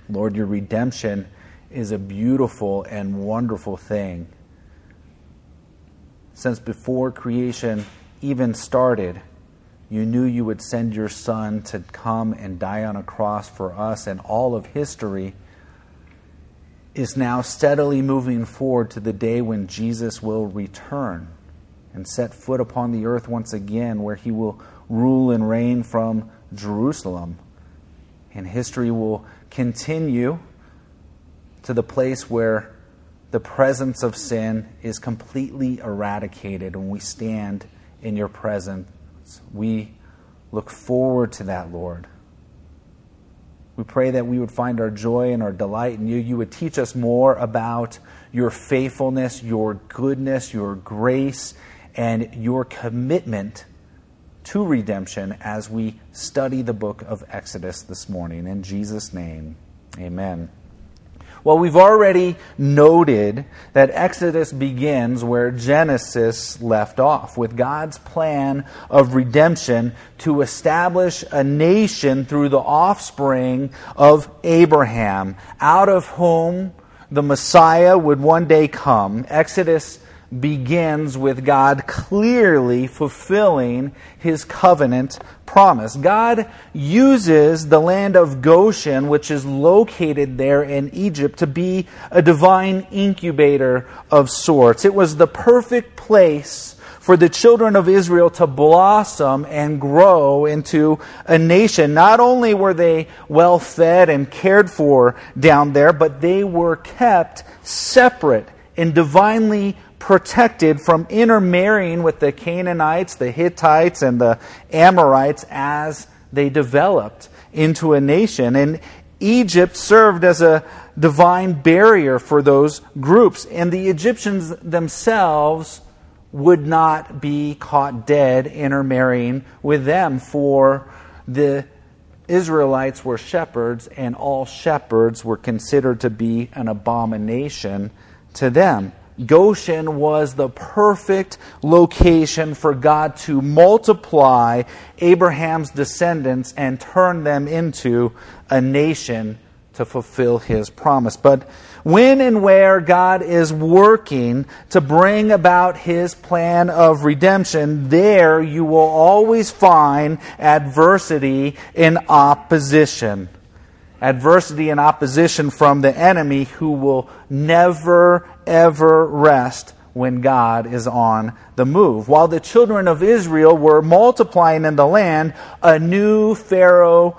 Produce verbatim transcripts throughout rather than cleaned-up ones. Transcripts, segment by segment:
Lord, your redemption is a beautiful and wonderful thing. Since before creation even started, you knew you would send your Son to come and die on a cross for us, and all of history is now steadily moving forward to the day when Jesus will return and set foot upon the earth once again, where he will rule and reign from Jerusalem. And history will continue to the place where the presence of sin is completely eradicated, and we stand in your presence. We look forward to that, Lord. We pray that we would find our joy and our delight in you. You would teach us more about your faithfulness, your goodness, your grace, and your commitment to redemption as we study the book of Exodus this morning. In Jesus' name, amen. Well, we've already noted that Exodus begins where Genesis left off, with God's plan of redemption to establish a nation through the offspring of Abraham, out of whom the Messiah would one day come. Exodus begins with God clearly fulfilling his covenant promise. God uses the land of Goshen, which is located there in Egypt, to be a divine incubator of sorts. It was the perfect place for the children of Israel to blossom and grow into a nation. Not only were they well fed and cared for down there, but they were kept separate and divinely protected from intermarrying with the Canaanites, the Hittites, and the Amorites as they developed into a nation. And Egypt served as a divine barrier for those groups. And the Egyptians themselves would not be caught dead intermarrying with them, for the Israelites were shepherds, and all shepherds were considered to be an abomination to them. Goshen was the perfect location for God to multiply Abraham's descendants and turn them into a nation to fulfill his promise. But when and where God is working to bring about his plan of redemption, there you will always find adversity and opposition. Adversity and opposition from the enemy, who will never, ever rest when God is on the move. While the children of Israel were multiplying in the land, a new Pharaoh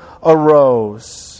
arose,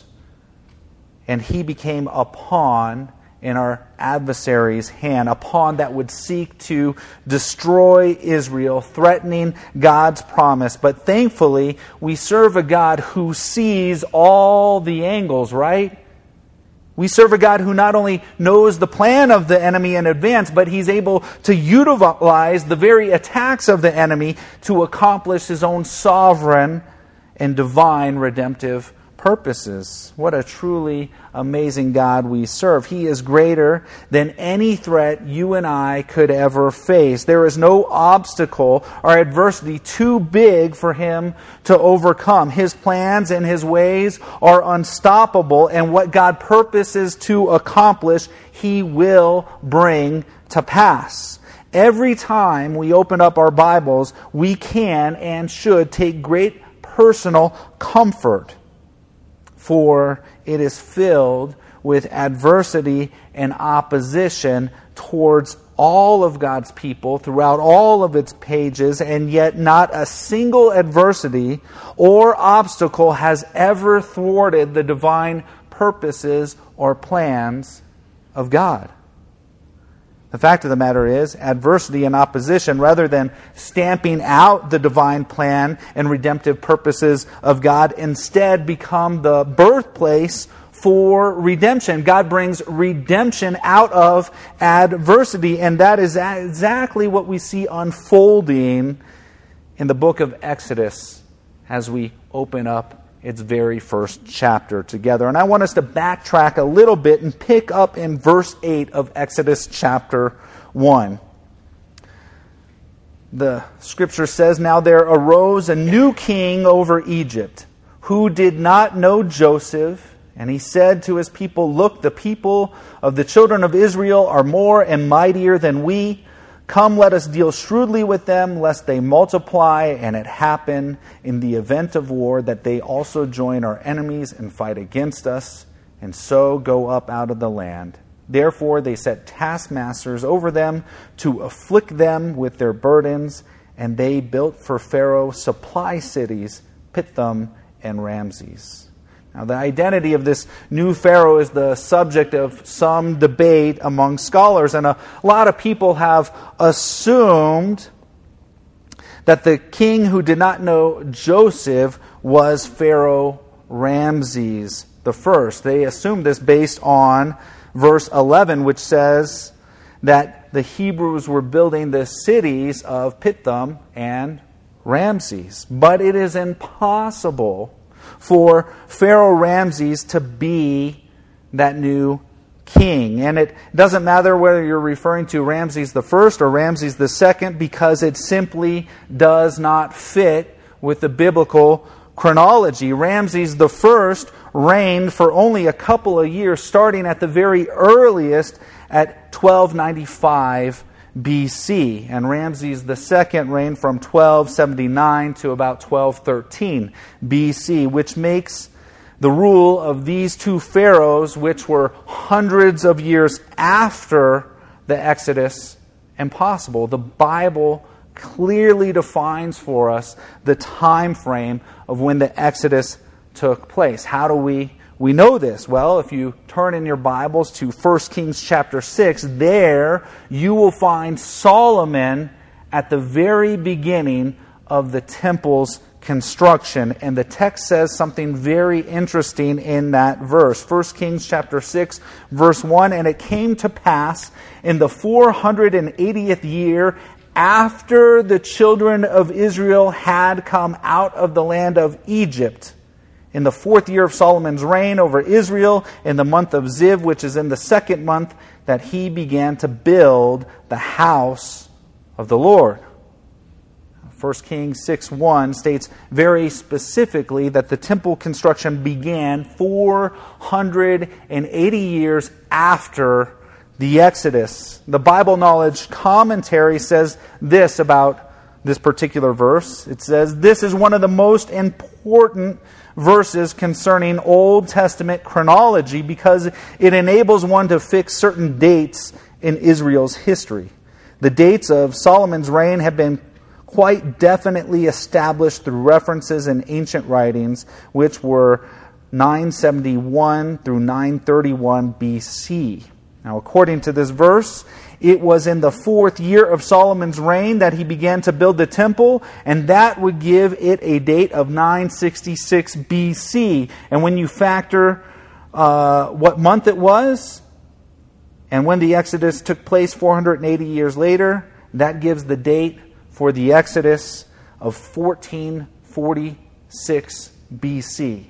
and he became a pawn in our adversary's hand, a pawn that would seek to destroy Israel, threatening God's promise. But thankfully, we serve a God who sees all the angles, right? We serve a God who not only knows the plan of the enemy in advance, but he's able to utilize the very attacks of the enemy to accomplish his own sovereign and divine redemptive purposes. What a truly amazing God we serve. He is greater than any threat you and I could ever face. There is no obstacle or adversity too big for him to overcome. His plans and his ways are unstoppable, and what God purposes to accomplish, he will bring to pass. Every time we open up our Bibles, we can and should take great personal comfort, for it is filled with adversity and opposition towards all of God's people throughout all of its pages, and yet not a single adversity or obstacle has ever thwarted the divine purposes or plans of God. The fact of the matter is, adversity and opposition, rather than stamping out the divine plan and redemptive purposes of God, instead become the birthplace for redemption. God brings redemption out of adversity, and that is exactly what we see unfolding in the book of Exodus as we open up its very first chapter together. And I want us to backtrack a little bit and pick up in verse eight of Exodus chapter one. The scripture says, "Now there arose a new king over Egypt, who did not know Joseph, And he said to his people, "Look, the people of the children of Israel are more and mightier than we. Come, let us deal shrewdly with them, lest they multiply, and it happen in the event of war that they also join our enemies and fight against us, and so go up out of the land." Therefore they set taskmasters over them to afflict them with their burdens, and they built for Pharaoh supply cities, Pithom and Ramses. Now, the identity of this new Pharaoh is the subject of some debate among scholars, and a lot of people have assumed that the king who did not know Joseph was Pharaoh Ramses the First. They assumed this based on verse eleven, which says that the Hebrews were building the cities of Pithom and Ramses. But it is impossible for Pharaoh Ramses to be that new king. And it doesn't matter whether you're referring to Ramses the First or Ramses the Second, because it simply does not fit with the biblical chronology. Ramses the First reigned for only a couple of years, starting at the very earliest at twelve ninety-five B C, and Ramses the Second reigned from twelve seventy-nine to about twelve thirteen B C, which makes the rule of these two pharaohs, which were hundreds of years after the Exodus, impossible. The Bible clearly defines for us the time frame of when the Exodus took place. How do we we know this? Well, if you turn in your Bibles to First Kings chapter six, there you will find Solomon at the very beginning of the temple's construction. And the text says something very interesting in that verse. First Kings chapter six, verse one, "And it came to pass in the four hundred eightieth year after the children of Israel had come out of the land of Egypt, in the fourth year of Solomon's reign over Israel, in the month of Ziv, which is in the second month, that he began to build the house of the Lord." First Kings six one states very specifically that the temple construction began four hundred eighty years after the Exodus. The Bible Knowledge Commentary says this about this particular verse. It says, "This is one of the most important verses concerning Old Testament chronology because it enables one to fix certain dates in Israel's history. The dates of Solomon's reign have been quite definitely established through references in ancient writings, which were nine seventy-one through nine thirty-one B C. Now, according to this verse, it was in the fourth year of Solomon's reign that he began to build the temple, and that would give it a date of nine sixty-six B C. And when you factor uh, what month it was, and when the Exodus took place four hundred eighty years later, that gives the date for the Exodus of fourteen forty-six B C.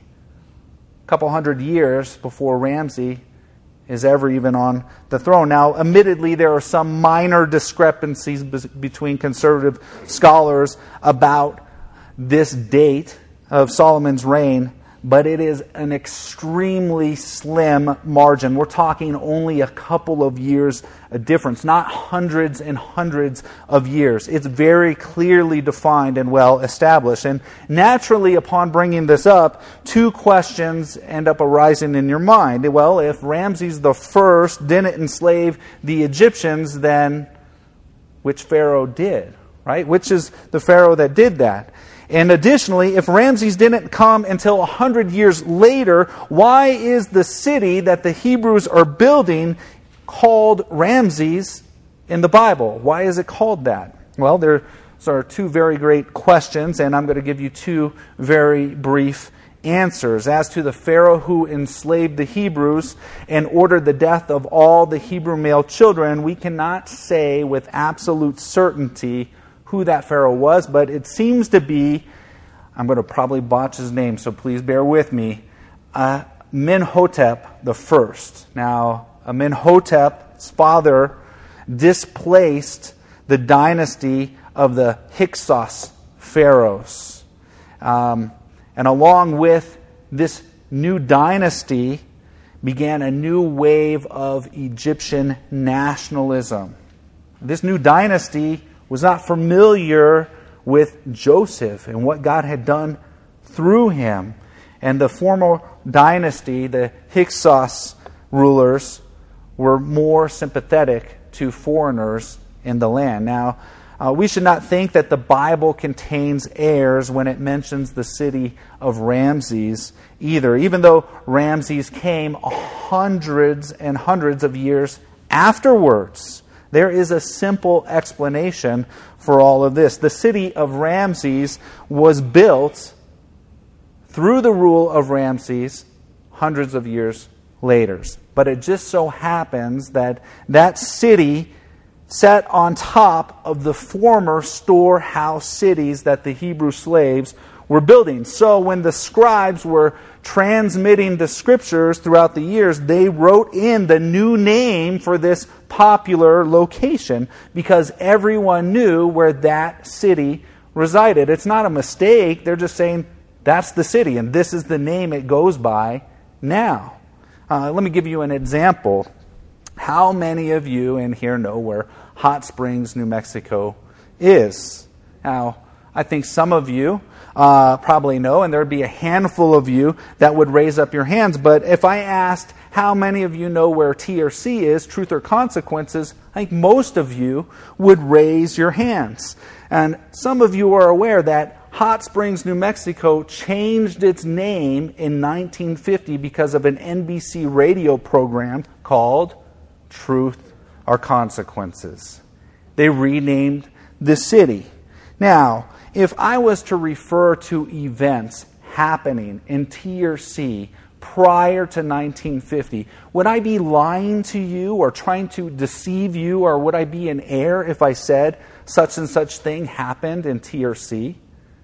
A couple hundred years before Ramses is ever even on the throne. Now, admittedly, there are some minor discrepancies between conservative scholars about this date of Solomon's reign, but it is an extremely slim margin. We're talking only a couple of years a difference, not hundreds and hundreds of years. It's very clearly defined and well established. And naturally, upon bringing this up, two questions end up arising in your mind. Well, if Ramses the First didn't enslave the Egyptians, then which Pharaoh did, right? Which is the Pharaoh that did that? And additionally, if Ramses didn't come until a hundred years later, why is the city that the Hebrews are building called Ramses in the Bible? Why is it called that? Well, there are two very great questions, and I'm going to give you two very brief answers. As to the Pharaoh who enslaved the Hebrews and ordered the death of all the Hebrew male children, we cannot say with absolute certainty who that Pharaoh was, but it seems to be, I'm going to probably botch his name, so please bear with me, uh, Amenhotep the First. Now, Amenhotep's father displaced the dynasty of the Hyksos pharaohs. Um, and along with this new dynasty began a new wave of Egyptian nationalism. This new dynasty was not familiar with Joseph and what God had done through him. And the former dynasty, the Hyksos rulers, were more sympathetic to foreigners in the land. Now, uh, we should not think that the Bible contains errors when it mentions the city of Ramses either, even though Ramses came hundreds and hundreds of years afterwards. There is a simple explanation for all of this. The city of Ramses was built through the rule of Ramses hundreds of years later. But it just so happens that that city sat on top of the former storehouse cities that the Hebrew slaves were building. So when the scribes were transmitting the scriptures throughout the years, they wrote in the new name for this popular location because everyone knew where that city resided. It's not a mistake. They're just saying that's the city and this is the name it goes by now. Uh, let me give you an example. How many of you in here know where Hot Springs, New Mexico is? Now, I think some of you uh, probably know, and there would be a handful of you that would raise up your hands. But if I asked how many of you know where T R C is, Truth or Consequences, I think most of you would raise your hands. And some of you are aware that Hot Springs, New Mexico changed its name in nineteen fifty because of an N B C radio program called Truth or Consequences. They renamed the city. Now, if I was to refer to events happening in T R C prior to nineteen fifty, would I be lying to you or trying to deceive you, or would I be in error if I said such and such thing happened in T R C?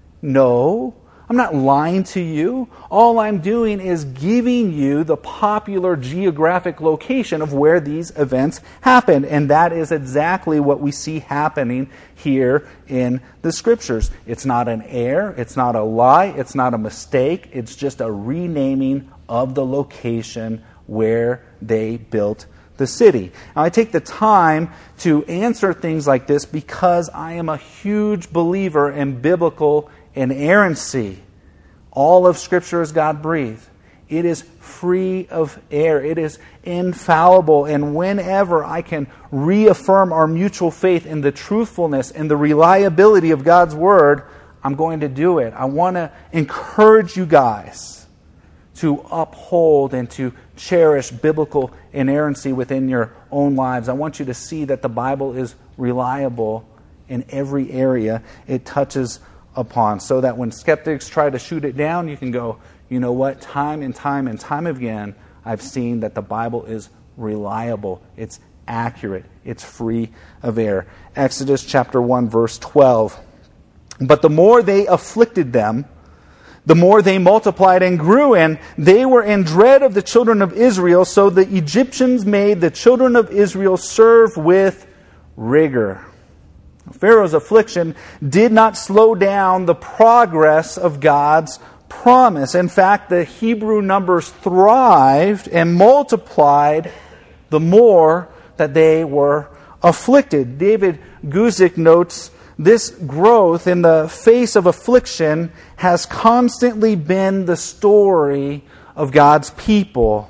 No, I'm not lying to you. All I'm doing is giving you the popular geographic location of where these events happened. And that is exactly what we see happening here in the Scriptures. It's not an error. It's not a lie. It's not a mistake. It's just a renaming of the location where they built the city. Now, I take the time to answer things like this because I am a huge believer in biblical inerrancy. All of Scripture is God-breathed. It is free of error. It is infallible. And whenever I can reaffirm our mutual faith in the truthfulness and the reliability of God's Word, I'm going to do it. I want to encourage you guys to uphold and to cherish biblical inerrancy within your own lives. I want you to see that the Bible is reliable in every area it touches upon, so that when skeptics try to shoot it down, you can go, you know what, time and time and time again, I've seen that the Bible is reliable, it's accurate, it's free of error. Exodus chapter one, verse twelve. But the more they afflicted them, the more they multiplied and grew, and they were in dread of the children of Israel, so the Egyptians made the children of Israel serve with rigor. Pharaoh's affliction did not slow down the progress of God's promise. In fact, the Hebrew numbers thrived and multiplied the more that they were afflicted. David Guzik notes, this growth in the face of affliction has constantly been the story of God's people.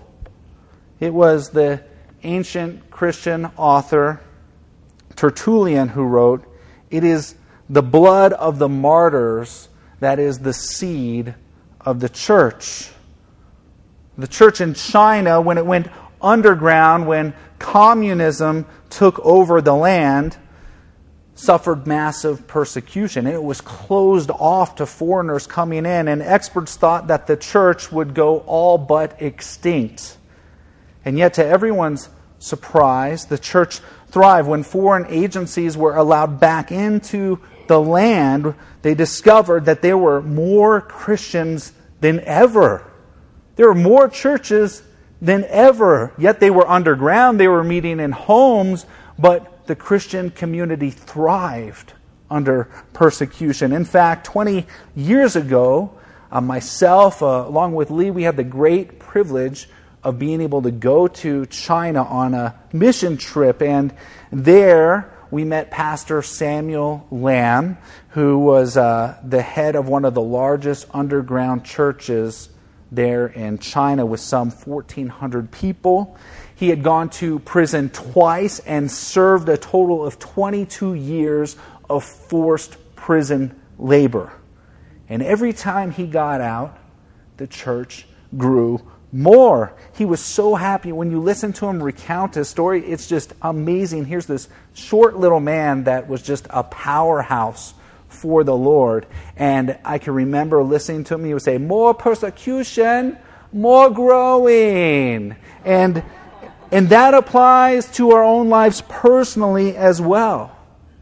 It was the ancient Christian author Tertullian who wrote, it is the blood of the martyrs that is the seed of the church. The church in China, when it went underground, when communism took over the land, suffered massive persecution. And it was closed off to foreigners coming in, and experts thought that the church would go all but extinct. And yet, to everyone's surprise, the church thrived. When foreign agencies were allowed back into the land, they discovered that there were more Christians than ever. There were more churches than ever. Yet they were underground, they were meeting in homes, but the Christian community thrived under persecution. In fact, twenty years ago, uh, myself, uh, along with Lee, we had the great privilege of being able to go to China on a mission trip. And there we met Pastor Samuel Lam, who was uh, the head of one of the largest underground churches there in China with some fourteen hundred people. He had gone to prison twice and served a total of twenty-two years of forced prison labor. And every time he got out, the church grew more. He was so happy. When you listen to him recount his story, it's just amazing. Here's this short little man that was just a powerhouse for the Lord. And I can remember listening to him. He would say, more persecution, more growing. And, and that applies to our own lives personally as well.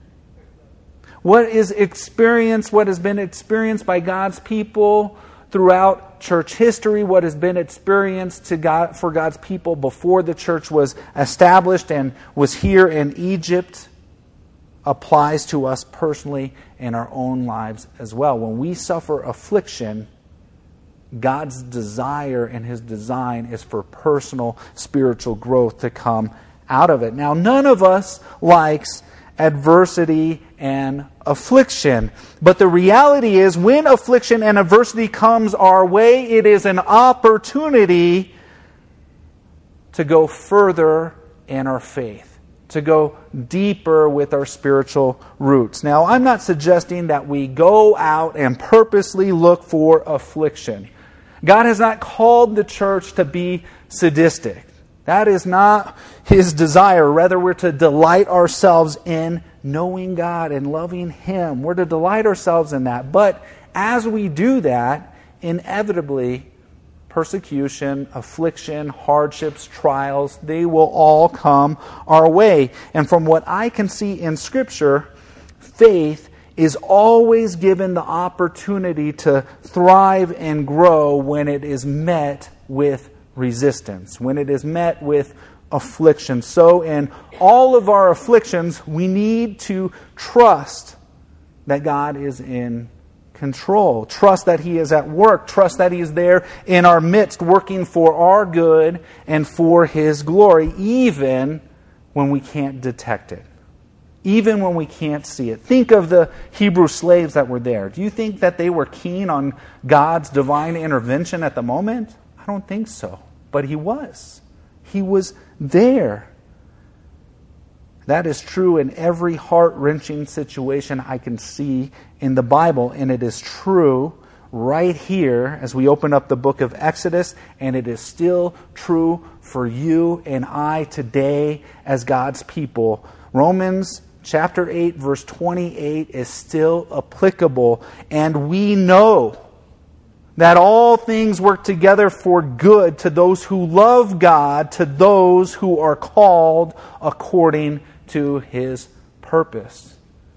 What is experienced, what has been experienced by God's people throughout church history, what has been experienced to God, for God's people before the church was established and was here in Egypt, applies to us personally in our own lives as well. When we suffer affliction, God's desire and His design is for personal spiritual growth to come out of it. Now, none of us likes adversity and affliction. But the reality is, when affliction and adversity comes our way, it is an opportunity to go further in our faith, to go deeper with our spiritual roots. Now, I'm not suggesting that we go out and purposely look for affliction. God has not called the church to be sadistic. That is not His desire. Rather, we're to delight ourselves in knowing God and loving Him. We're to delight ourselves in that. But as we do that, inevitably, persecution, affliction, hardships, trials, they will all come our way. And from what I can see in Scripture, faith is always given the opportunity to thrive and grow when it is met with resistance, when it is met with affliction. So in all of our afflictions, we need to trust that God is in control. Trust that He is at work. Trust that He is there in our midst, working for our good and for His glory, even when we can't detect it. Even when we can't see it. Think of the Hebrew slaves that were there. Do you think that they were keen on God's divine intervention at the moment? I don't think so. But He was. He was there. That is true in every heart-wrenching situation I can see in the Bible. And it is true right here as we open up the book of Exodus. And it is still true for you and I today as God's people. Romans chapter eight, verse twenty-eight is still applicable. And we know that all things work together for good to those who love God, to those who are called according to His purpose.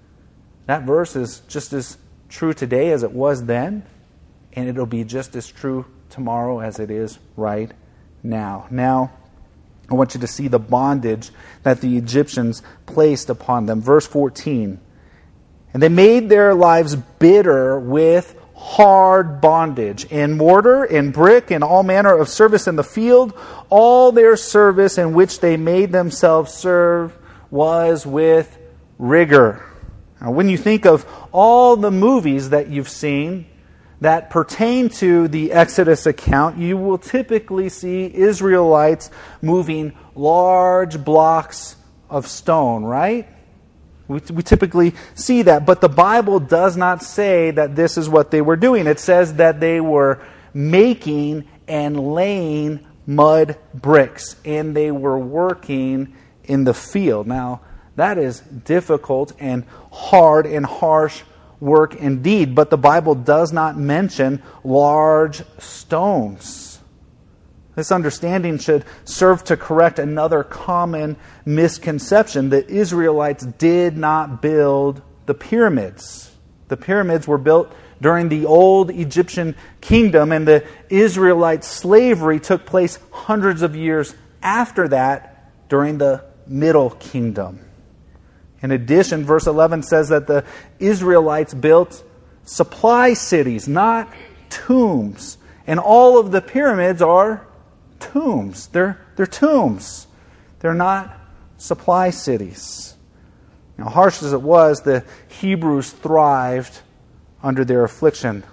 That verse is just as true today as it was then, and it'll be just as true tomorrow as it is right now. Now, I want you to see the bondage that the Egyptians placed upon them. Verse fourteen. And they made their lives bitter with hard bondage, in mortar, in brick, in all manner of service in the field. All their service in which they made themselves serve was with rigor. Now, when you think of all the movies that you've seen that pertain to the Exodus account, you will typically see Israelites moving large blocks of stone, right? We, we typically see that, but the Bible does not say that this is what they were doing. It says that they were making and laying mud bricks, and they were working in the field. Now, that is difficult and hard and harsh work indeed, but the Bible does not mention large stones. This understanding should serve to correct another common misconception. The Israelites did not build the pyramids. The pyramids were built during the old Egyptian kingdom, and the Israelite slavery took place hundreds of years after that during the Middle Kingdom. In addition, verse eleven says that the Israelites built supply cities, not tombs. And all of the pyramids are tombs. They're, they're tombs. They're not supply cities. Now, harsh as it was, the Hebrews thrived under their affliction.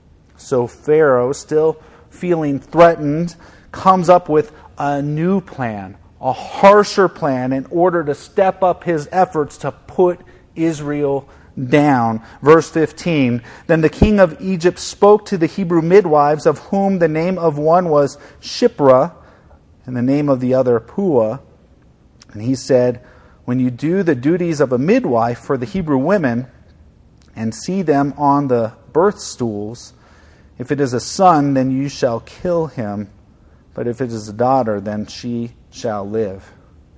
So Pharaoh, still feeling threatened, comes up with a new plan, a harsher plan, in order to step up his efforts to put Israel down. Verse fifteen, then the king of Egypt spoke to the Hebrew midwives, of whom the name of one was Shiphrah, and the name of the other Puah. And he said, when you do the duties of a midwife for the Hebrew women, and see them on the birth stools, if it is a son, then you shall kill him. But if it is a daughter, then she shall live.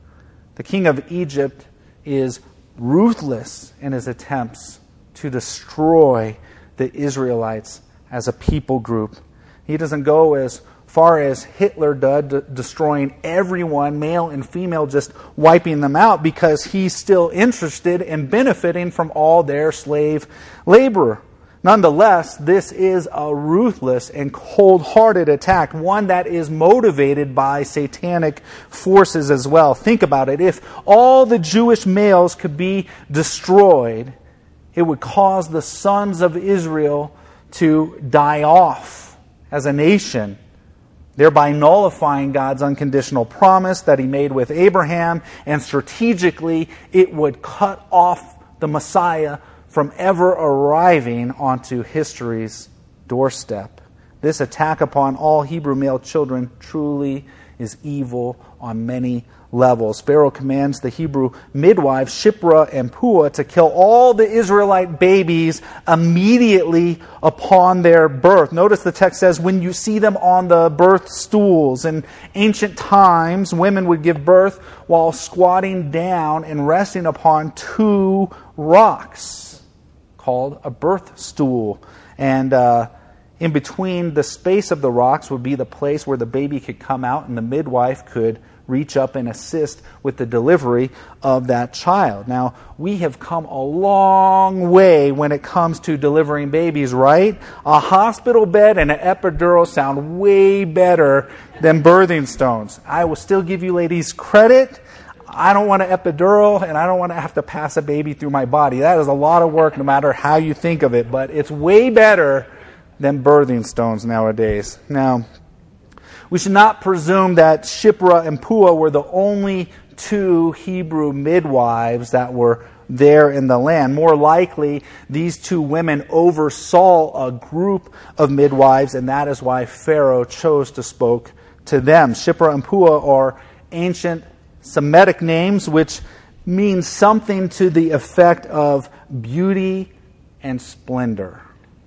The king of Egypt is ruthless in his attempts to destroy the Israelites as a people group. He doesn't go as far as Hitler did, de- destroying everyone, male and female, just wiping them out, because he's still interested in benefiting from all their slave labor. Nonetheless, this is a ruthless and cold-hearted attack, one that is motivated by satanic forces as well. Think about it. If all the Jewish males could be destroyed, it would cause the sons of Israel to die off as a nation, thereby nullifying God's unconditional promise that He made with Abraham, and strategically it would cut off the Messiah from ever arriving onto history's doorstep. This attack upon all Hebrew male children truly is evil on many levels. Pharaoh commands the Hebrew midwives, Shiphrah and Puah, to kill all the Israelite babies immediately upon their birth. Notice the text says, when you see them on the birth stools. In ancient times, women would give birth while squatting down and resting upon two rocks, called a birth stool. And uh, in between the space of the rocks would be the place where the baby could come out, and the midwife could reach up and assist with the delivery of that child. Now, we have come a long way when it comes to delivering babies, right? A hospital bed and an epidural sound way better than birthing stones. I will still give you ladies credit. I don't want an epidural, and I don't want to have to pass a baby through my body. That is a lot of work, no matter how you think of it, but it's way better than birthing stones nowadays. Now, we should not presume that Shiphrah and Puah were the only two Hebrew midwives that were there in the land. More likely, these two women oversaw a group of midwives, and that is why Pharaoh chose to speak to them. Shiphrah and Puah are ancient Semitic names, which means something to the effect of beauty and splendor.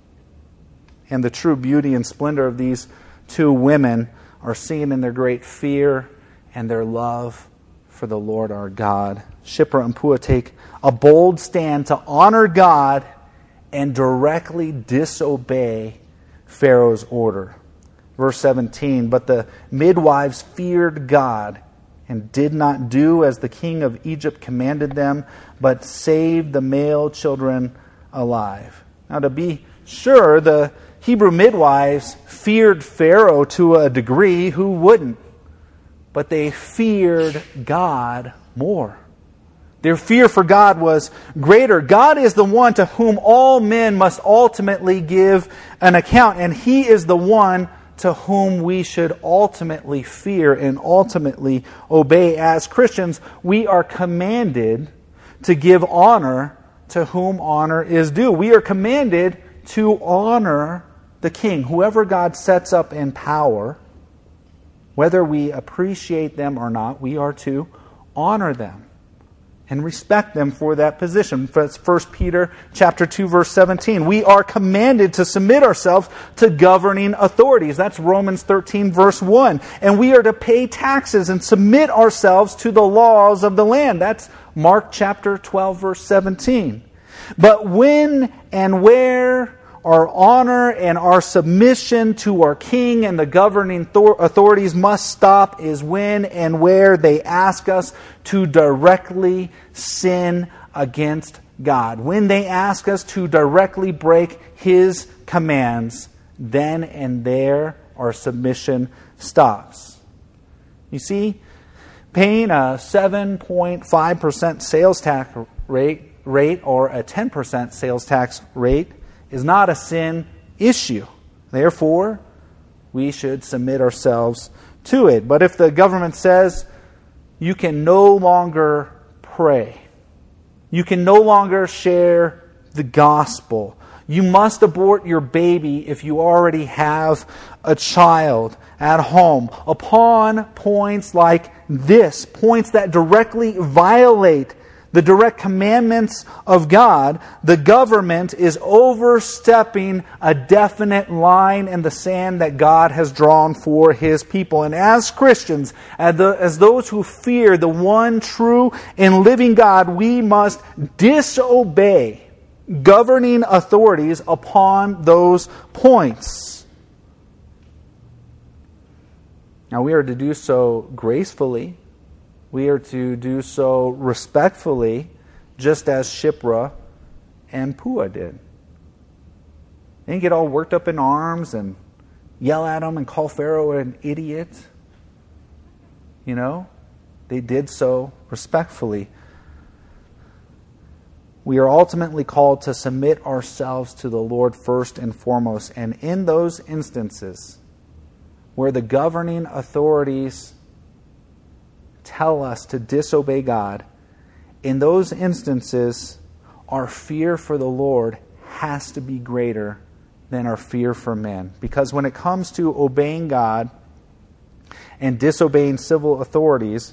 And the true beauty and splendor of these two women are seen in their great fear and their love for the Lord our God. Shiphrah and Puah take a bold stand to honor God and directly disobey Pharaoh's order. Verse seventeen, but the midwives feared God and did not do as the king of Egypt commanded them, but saved the male children alive. Now, to be sure, the Hebrew midwives feared Pharaoh to a degree. Who wouldn't? But they feared God more. Their fear for God was greater. God is the one to whom all men must ultimately give an account, and He is the one to whom we should ultimately fear and ultimately obey. As Christians, we are commanded to give honor to whom honor is due. We are commanded to honor the king, whoever God sets up in power. Whether we appreciate them or not, we are to honor them and respect them for that position. First Peter chapter two, verse seventeen. We are commanded to submit ourselves to governing authorities. That's Romans thirteen, verse one. And we are to pay taxes and submit ourselves to the laws of the land. That's Mark chapter twelve, verse seventeen. But when and where our honor and our submission to our king and the governing authorities must stop is when and where they ask us to directly sin against God. When they ask us to directly break His commands then and there our submission stops. You see, paying a seven point five percent sales tax rate, rate or a ten percent sales tax rate is not a sin issue. Therefore, we should submit ourselves to it. But if the government says you can no longer pray, you can no longer share the gospel, you must abort your baby if you already have a child at home, upon points like this, points that directly violate the direct commandments of God, the government is overstepping a definite line in the sand that God has drawn for His people. And as Christians, as, the, as those who fear the one true and living God, we must disobey governing authorities upon those points. Now, we are to do so gracefully. We are to do so respectfully, just as Shiphrah and Puah did. They didn't get all worked up in arms and yell at him and call Pharaoh an idiot. You know, they did so respectfully. We are ultimately called to submit ourselves to the Lord first and foremost. And in those instances where the governing authorities tell us to disobey God, in those instances, our fear for the Lord has to be greater than our fear for men. Because when it comes to obeying God and disobeying civil authorities,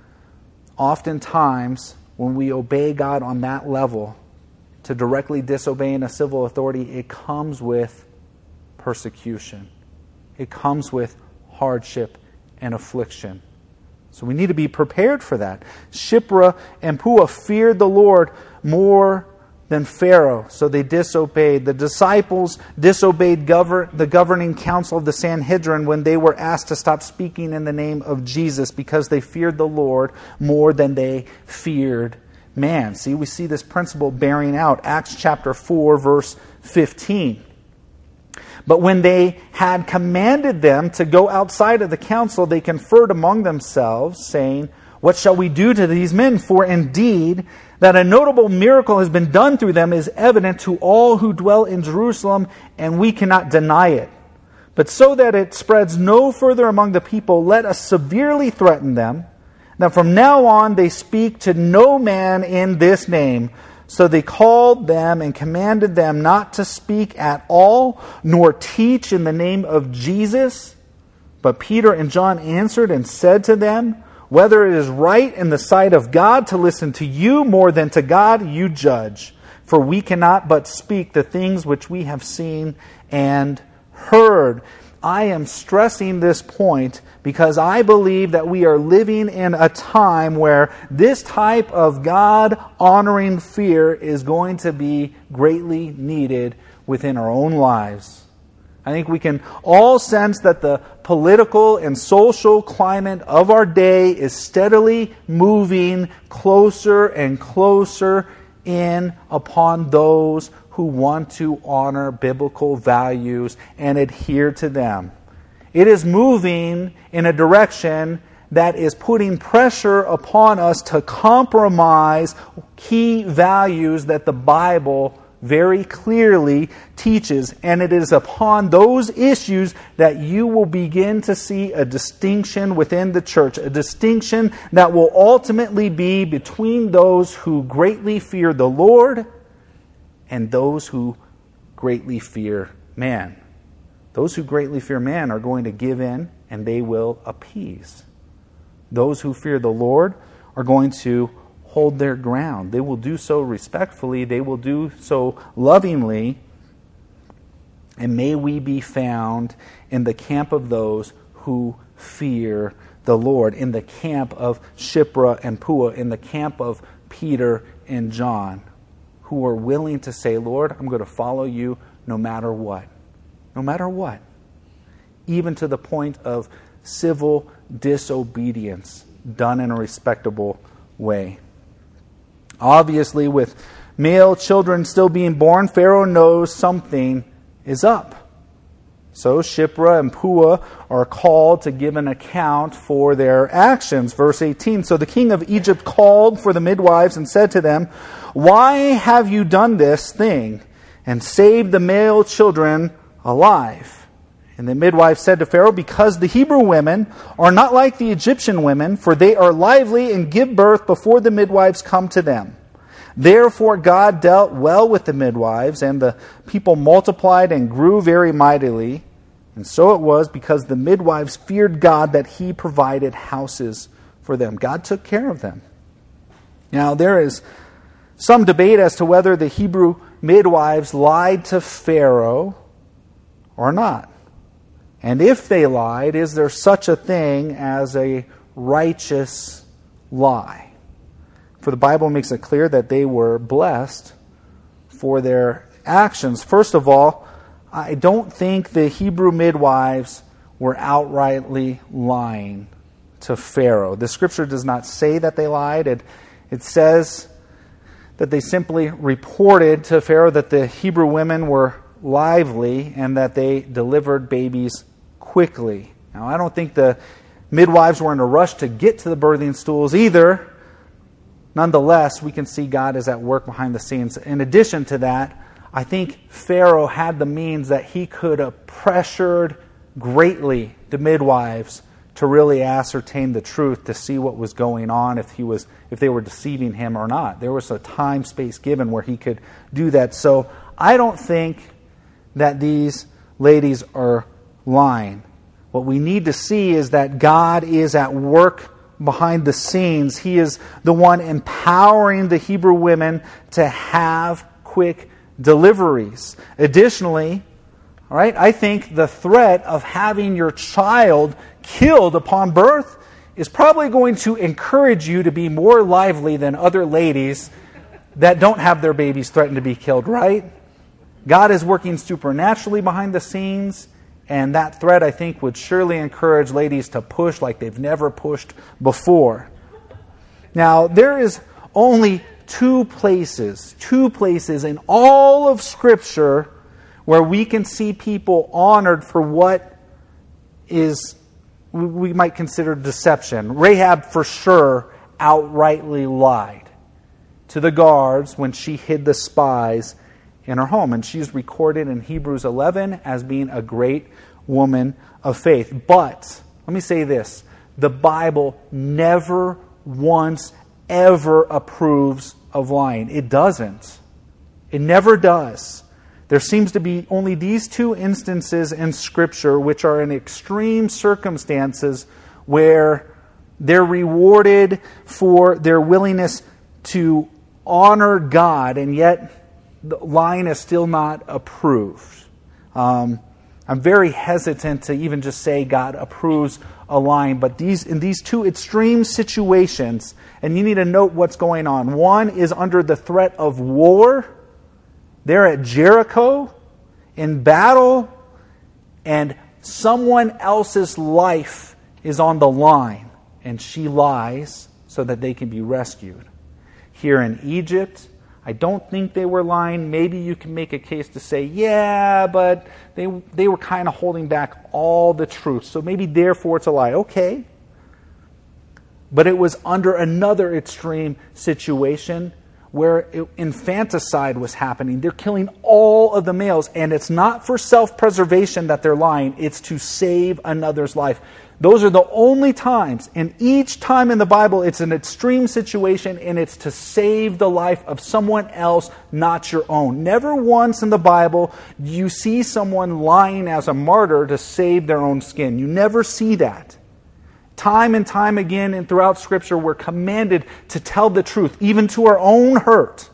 oftentimes when we obey God on that level, to directly disobeying a civil authority, it comes with persecution. It comes with hardship and affliction. So we need to be prepared for that. Shiphrah and Puah feared the Lord more than Pharaoh, so they disobeyed. The disciples disobeyed govern, the governing council of the Sanhedrin when they were asked to stop speaking in the name of Jesus because they feared the Lord more than they feared man. See, we see this principle bearing out. Acts chapter four, verse fifteen. But when they had commanded them to go outside of the council, they conferred among themselves, saying, "What shall we do to these men? For indeed, that a notable miracle has been done through them is evident to all who dwell in Jerusalem, and we cannot deny it. But so that it spreads no further among the people, let us severely threaten them, that from now on they speak to no man in this name." So they called them and commanded them not to speak at all, nor teach in the name of Jesus. But Peter and John answered and said to them, "Whether it is right in the sight of God to listen to you more than to God, you judge. For we cannot but speak the things which we have seen and heard." I am stressing this point because I believe that we are living in a time where this type of God-honoring fear is going to be greatly needed within our own lives. I think we can all sense that the political and social climate of our day is steadily moving closer and closer in upon those who want to honor biblical values and adhere to them. It is moving in a direction that is putting pressure upon us to compromise key values that the Bible very clearly teaches. And it is upon those issues that you will begin to see a distinction within the church, a distinction that will ultimately be between those who greatly fear the Lord and those who greatly fear man. Those who greatly fear man are going to give in and they will appease. Those who fear the Lord are going to hold their ground. They will do so respectfully. They will do so lovingly. And may we be found in the camp of those who fear the Lord, in the camp of Shiphrah and Puah, in the camp of Peter and John, who are willing to say, "Lord, I'm going to follow you no matter what." No matter what. Even to the point of civil disobedience done in a respectable way. Obviously, with male children still being born, Pharaoh knows something is up. So Shiphrah and Puah are called to give an account for their actions. Verse eighteen, so the king of Egypt called for the midwives and said to them, why have you done this thing and saved the male children alive? And the midwife said to Pharaoh, because the Hebrew women are not like the Egyptian women, for they are lively and give birth before the midwives come to them. Therefore God dealt well with the midwives, and the people multiplied and grew very mightily. And so it was because the midwives feared God that he provided houses for them. God took care of them. Now there is some debate as to whether the Hebrew midwives lied to Pharaoh or not. And if they lied, is there such a thing as a righteous lie? For the Bible makes it clear that they were blessed for their actions. First of all, I don't think the Hebrew midwives were outrightly lying to Pharaoh. The scripture does not say that they lied. It, it says that they simply reported to Pharaoh that the Hebrew women were lively and that they delivered babies quickly. Now, I don't think the midwives were in a rush to get to the birthing stools either. Nonetheless, we can see God is at work behind the scenes. In addition to that, I think Pharaoh had the means that he could have pressured greatly the midwives to really ascertain the truth, to see what was going on, if he was, if they were deceiving him or not. There was a time space given where he could do that. So I don't think that these ladies are lying. What we need to see is that God is at work behind the scenes. He is the one empowering the Hebrew women to have quick deliveries. Additionally, all right, I think the threat of having your child killed upon birth is probably going to encourage you to be more lively than other ladies that don't have their babies threatened to be killed, right? God is working supernaturally behind the scenes. And that threat, I think, would surely encourage ladies to push like they've never pushed before. Now, there is only two places, two places in all of Scripture where we can see people honored for what is, we might consider deception. Rahab, for sure, outrightly lied to the guards when she hid the spies in her home. And she's recorded in Hebrews eleven as being a great woman of faith. But, let me say this, the Bible never once ever approves of lying. It doesn't. It never does. There seems to be only these two instances in Scripture which are in extreme circumstances where they're rewarded for their willingness to honor God, and yet the lying is still not approved. Um, I'm very hesitant to even just say God approves a lying, but these in these two extreme situations, and you need to note what's going on. One is under the threat of war. They're at Jericho in battle, and someone else's life is on the line, and she lies so that they can be rescued. Here in Egypt, I don't think they were lying. Maybe you can make a case to say, yeah, but they they were kind of holding back all the truth. So maybe therefore it's a lie. Okay. But it was under another extreme situation where infanticide was happening. They're killing all of the males. And it's not for self-preservation that they're lying. It's to save another's life. Those are the only times, and each time in the Bible it's an extreme situation, and it's to save the life of someone else, not your own. Never once in the Bible do you see someone lying as a martyr to save their own skin. You never see that. Time and time again and throughout Scripture we're commanded to tell the truth, even to our own hurt.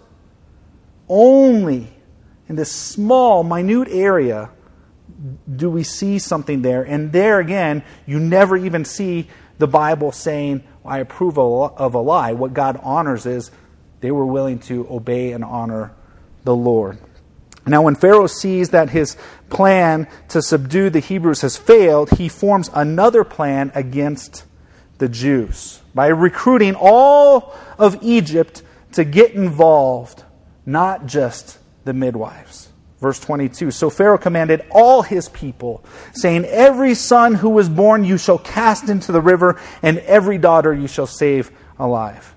Only in this small, minute area do we see something there. And there again, you never even see the Bible saying, I approve of a lie. What God honors is they were willing to obey and honor the Lord. Now when Pharaoh sees that his plan to subdue the Hebrews has failed, he forms another plan against the Jews by recruiting all of Egypt to get involved, not just the midwives. Verse twenty-two, so Pharaoh commanded all his people, saying, every son who was born you shall cast into the river, and every daughter you shall save alive.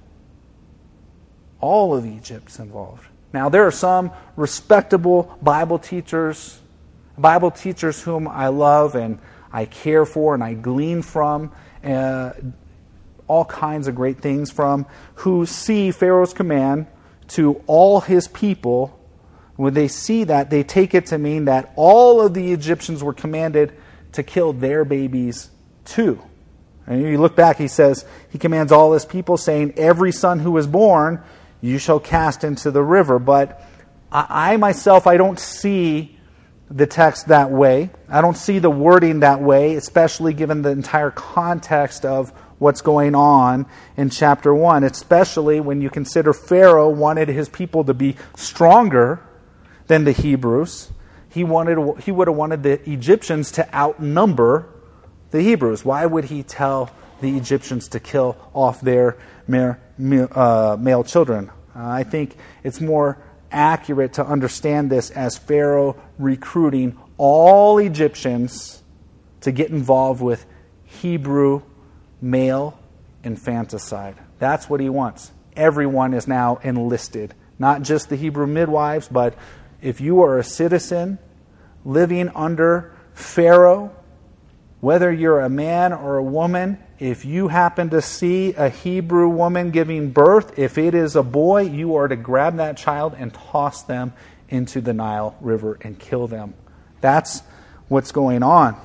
All of Egypt's involved. Now, there are some respectable Bible teachers, Bible teachers whom I love and I care for and I glean from, uh, all kinds of great things from, who see Pharaoh's command to all his people. When they see that, they take it to mean that all of the Egyptians were commanded to kill their babies too. And you look back, he says, he commands all his people, saying, every son who is born you shall cast into the river. But I, I myself, I don't see the text that way. I don't see the wording that way, especially given the entire context of what's going on in chapter one, especially when you consider Pharaoh wanted his people to be stronger than the Hebrews. He wanted he would have wanted the Egyptians to outnumber the Hebrews. Why would he tell the Egyptians to kill off their male, uh, male children? Uh, I think it's more accurate to understand this as Pharaoh recruiting all Egyptians to get involved with Hebrew male infanticide. That's what he wants. Everyone is now enlisted. Not just the Hebrew midwives, but if you are a citizen living under Pharaoh, whether you're a man or a woman, if you happen to see a Hebrew woman giving birth, if it is a boy, you are to grab that child and toss them into the Nile River and kill them. That's what's going on.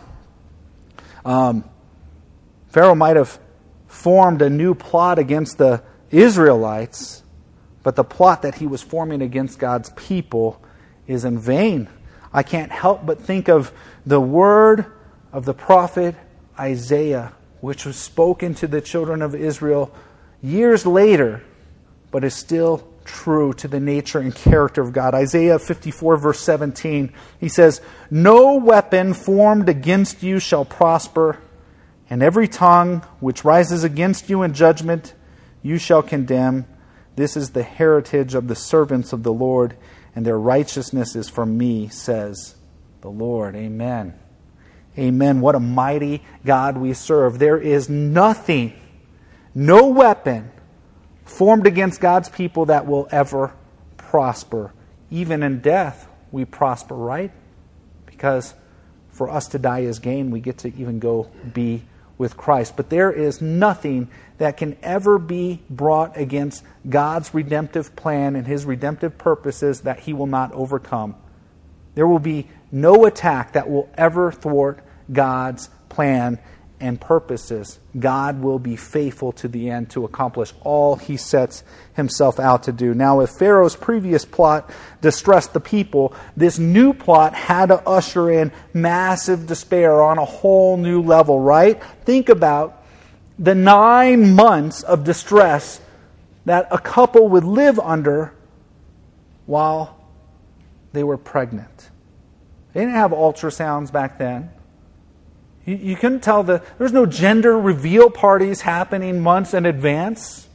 Um, Pharaoh might have formed a new plot against the Israelites, but the plot that he was forming against God's people is in vain. I can't help but think of the word of the prophet Isaiah, which was spoken to the children of Israel years later, but is still true to the nature and character of God. Isaiah fifty-four, verse seventeen, he says, no weapon formed against you shall prosper, and every tongue which rises against you in judgment you shall condemn. This is the heritage of the servants of the Lord, and their righteousness is from me, says the Lord. Amen. Amen. What a mighty God we serve. There is nothing, no weapon formed against God's people that will ever prosper. Even in death, we prosper, right? Because for us to die is gain. We get to even go be with Christ. But there is nothing that can ever be brought against God's redemptive plan and His redemptive purposes that He will not overcome. There will be no attack that will ever thwart God's plan and purposes. God will be faithful to the end to accomplish all He sets Himself out to do. Now, if Pharaoh's previous plot distressed the people, this new plot had to usher in massive despair on a whole new level, right? Think about the nine months of distress that a couple would live under while they were pregnant. They didn't have ultrasounds back then. You, you couldn't tell the... There was no gender reveal parties happening months in advance.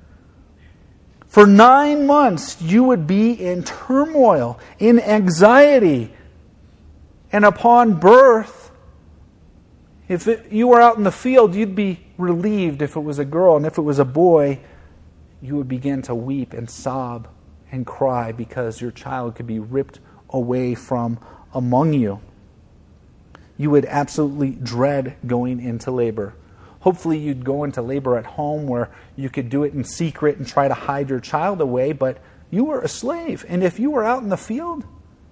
For nine months, you would be in turmoil, in anxiety. And upon birth, if it, you were out in the field, you'd be relieved if it was a girl. And if it was a boy, you would begin to weep and sob and cry because your child could be ripped away from among you. You would absolutely dread going into labor. Hopefully you'd go into labor at home where you could do it in secret and try to hide your child away, but you were a slave. And if you were out in the field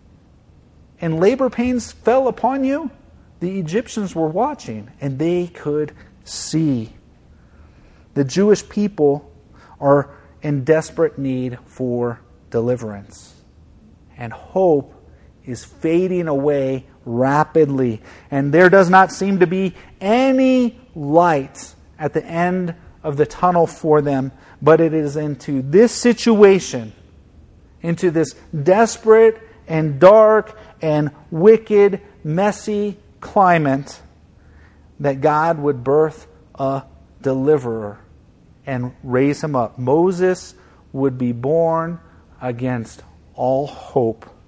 and labor pains fell upon you, the Egyptians were watching and they could see. The Jewish people are in desperate need for deliverance. And hope is fading away rapidly. And there does not seem to be any light at the end of the tunnel for them. But it is into this situation, into this desperate and dark and wicked, messy climate, that God would birth a deliverer and raise him up. Moses would be born against all hope.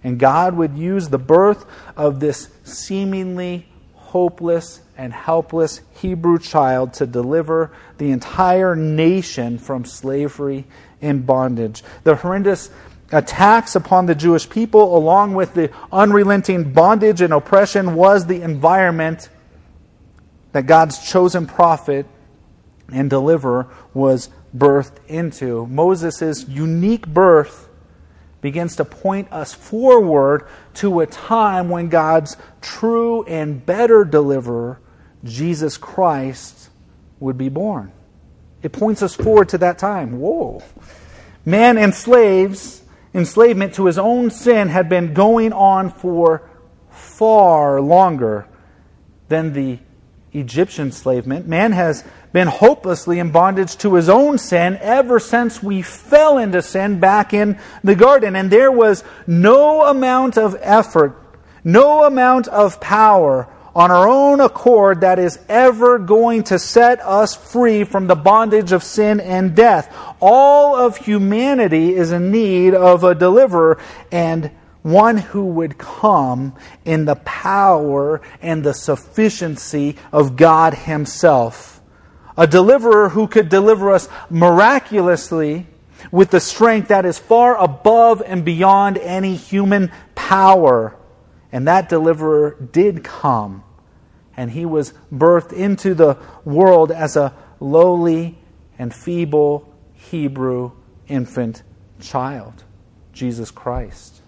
And God would use the birth of this seemingly hopeless and helpless Hebrew child to deliver the entire nation from slavery and bondage. The horrendous attacks upon the Jewish people, along with the unrelenting bondage and oppression, was the environment that God's chosen prophet and deliverer was birthed into. Moses' unique birth begins to point us forward to a time when God's true and better deliverer, Jesus Christ, would be born. It points us forward to that time. Whoa. Man enslaves, enslavement to his own sin had been going on for far longer than the Egyptian enslavement. Man has been hopelessly in bondage to his own sin ever since we fell into sin back in the garden. And there was no amount of effort, no amount of power on our own accord that is ever going to set us free from the bondage of sin and death. All of humanity is in need of a deliverer, and one who would come in the power and the sufficiency of God Himself. A deliverer who could deliver us miraculously with the strength that is far above and beyond any human power. And that deliverer did come. And He was birthed into the world as a lowly and feeble Hebrew infant child, Jesus Christ.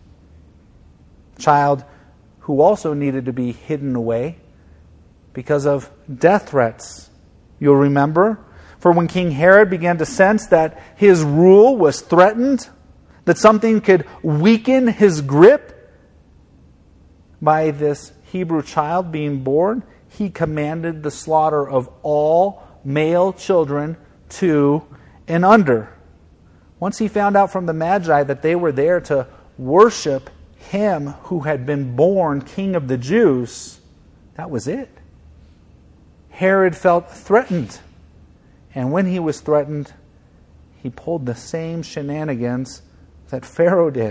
Child who also needed to be hidden away because of death threats. You'll remember, for when King Herod began to sense that his rule was threatened, that something could weaken his grip by this Hebrew child being born, he commanded the slaughter of all male children two and under. Once he found out from the Magi that they were there to worship Him who had been born King of the Jews, that was it. Herod felt threatened. And when he was threatened, he pulled the same shenanigans that Pharaoh did.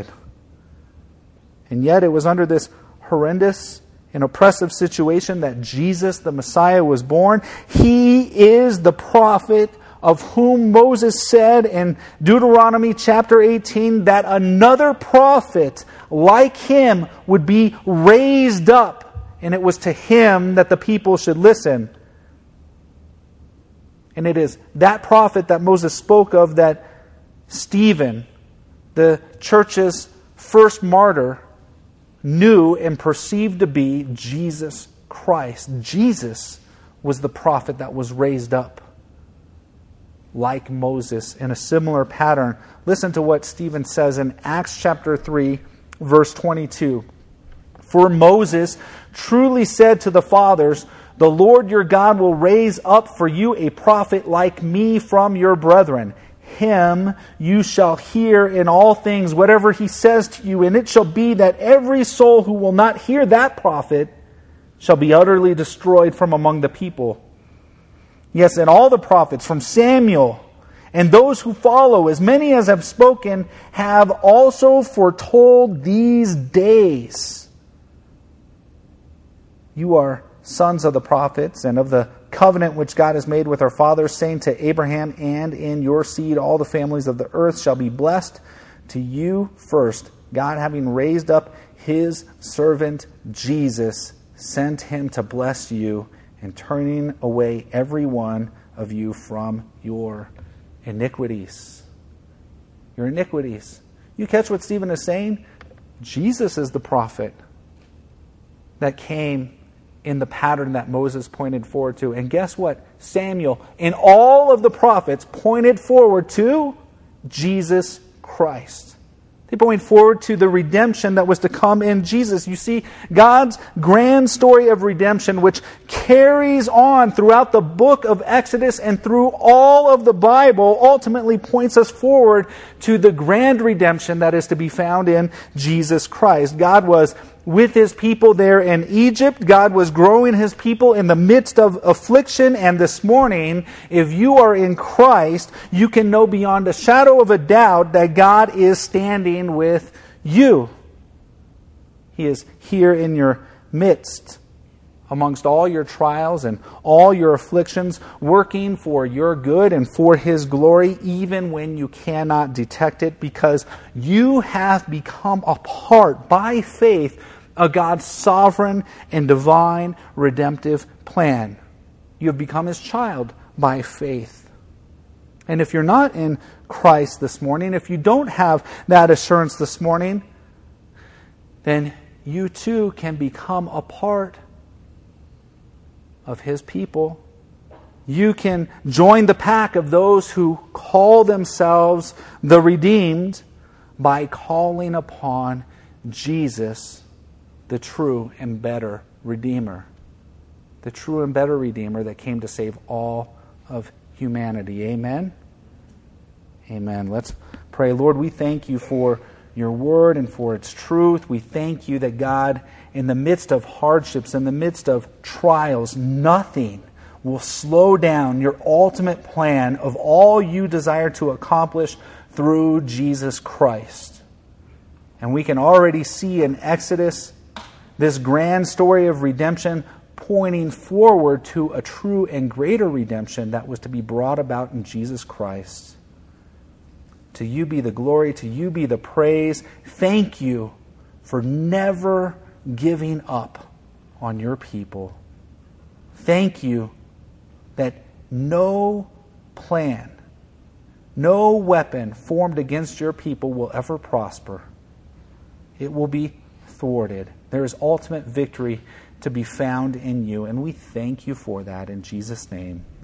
And yet it was under this horrendous and oppressive situation that Jesus, the Messiah, was born. He is the prophet of whom Moses said in Deuteronomy chapter eighteen that another prophet like him would be raised up, and it was to him that the people should listen. And it is that prophet that Moses spoke of that Stephen, the church's first martyr, knew and perceived to be Jesus Christ. Jesus was the prophet that was raised up like Moses in a similar pattern. Listen to what Stephen says in Acts chapter three, verse twenty-two. For Moses truly said to the fathers, the Lord your God will raise up for you a prophet like me from your brethren. Him you shall hear in all things, whatever he says to you. And it shall be that every soul who will not hear that prophet shall be utterly destroyed from among the people. Yes, and all the prophets from Samuel and those who follow, as many as have spoken, have also foretold these days. You are sons of the prophets and of the covenant which God has made with our fathers, saying to Abraham, and in your seed all the families of the earth shall be blessed. To you first, God, having raised up His servant Jesus, sent Him to bless you, and turning away every one of you from your iniquities. Your iniquities. You catch what Stephen is saying? Jesus is the prophet that came in the pattern that Moses pointed forward to. And guess what? Samuel and all of the prophets pointed forward to Jesus Christ. They point forward to the redemption that was to come in Jesus. You see, God's grand story of redemption, which carries on throughout the book of Exodus and through all of the Bible, ultimately points us forward to the grand redemption that is to be found in Jesus Christ. God was with His people there in Egypt. God was growing His people in the midst of affliction. And this morning, if you are in Christ, you can know beyond a shadow of a doubt that God is standing with you. He is here in your midst, amongst all your trials and all your afflictions, working for your good and for His glory, even when you cannot detect it, because you have become a part, by faith, of God's sovereign and divine redemptive plan. You have become His child by faith. And if you're not in Christ this morning, if you don't have that assurance this morning, then you too can become a part of His people. You can join the pack of those who call themselves the redeemed by calling upon Jesus, the true and better Redeemer. The true and better Redeemer that came to save all of humanity. Amen? Amen. Let's pray. Lord, we thank You for Your word and for its truth. We thank You that, God, in the midst of hardships, in the midst of trials, nothing will slow down Your ultimate plan of all You desire to accomplish through Jesus Christ. And we can already see in Exodus this grand story of redemption pointing forward to a true and greater redemption that was to be brought about in Jesus Christ. To You be the glory, to You be the praise. Thank You for never giving up on Your people. Thank You that no plan, no weapon formed against Your people will ever prosper. It will be thwarted. There is ultimate victory to be found in You, and we thank You for that in Jesus' name.